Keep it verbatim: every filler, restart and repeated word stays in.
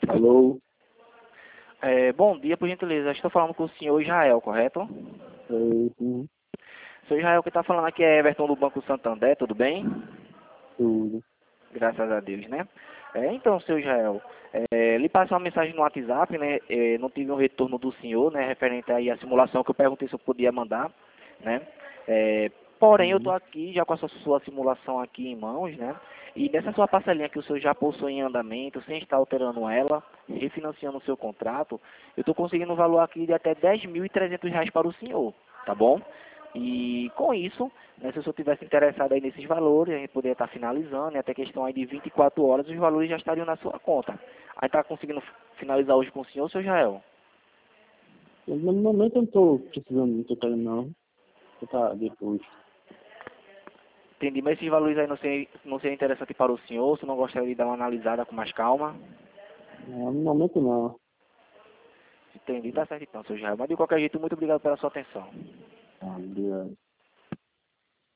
Alô? É, bom dia, por gentileza. Estou falando com o senhor Israel, correto? Oi, sim, Senhor Israel, que está falando aqui é Everton do Banco Santander, tudo bem? tudo. Graças a Deus, né? É, então, senhor Israel, é, lhe passei uma mensagem no WhatsApp, né? É, não tive um retorno do senhor, né? Referente aí à simulação que eu perguntei se eu podia mandar, né? É, porém, eu estou Sim. aqui já com a sua, sua simulação aqui em mãos, né? E dessa sua parcelinha que o senhor já possui em andamento, sem estar alterando ela, refinanciando o seu contrato, eu estou conseguindo um valor aqui de até dez mil e trezentos reais para o senhor, tá bom? E com isso, né, se o senhor tivesse interessado aí nesses valores, a gente poderia estar finalizando, e até questão aí de vinte e quatro horas, os valores já estariam na sua conta. Aí está conseguindo finalizar hoje com o senhor, seu Jael? No momento eu não tô precisando de tocar não. Vou tá depois. Entendi, mas esses valores aí não seriam não seria interessante para o senhor, se não gostaria de dar uma analisada com mais calma? Não, no momento não. Entendi, tá certo então, seu Jael. Mas de qualquer jeito, muito obrigado pela sua atenção. Ah, obrigado.